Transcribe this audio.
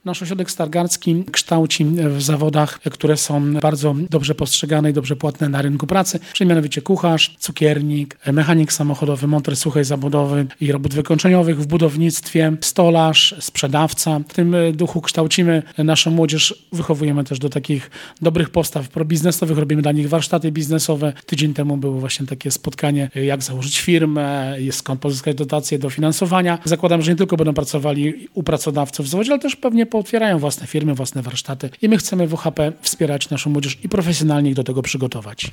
Nasz ośrodek stargardzki kształci w zawodach, które są bardzo dobrze postrzegane i dobrze płatne na rynku pracy, czyli mianowicie kucharz, cukiernik, mechanik samochodowy, monter suchej zabudowy i robót wykończeniowych w budownictwie, stolarz, sprzedawca. W tym duchu kształcimy naszą młodzież, wychowujemy też do takich dobrych postaw probiznesowych, robimy dla nich warsztaty biznesowe. Tydzień temu było właśnie takie spotkanie, jak założyć firmę, skąd pozyskać dotacje do finansowania. Zakładam, że nie tylko będą pracowali u pracodawców w zawodzie, ale też pewnie pootwierają własne firmy, własne warsztaty i my chcemy w OHP wspierać naszą młodzież i profesjonalnie ich do tego przygotować.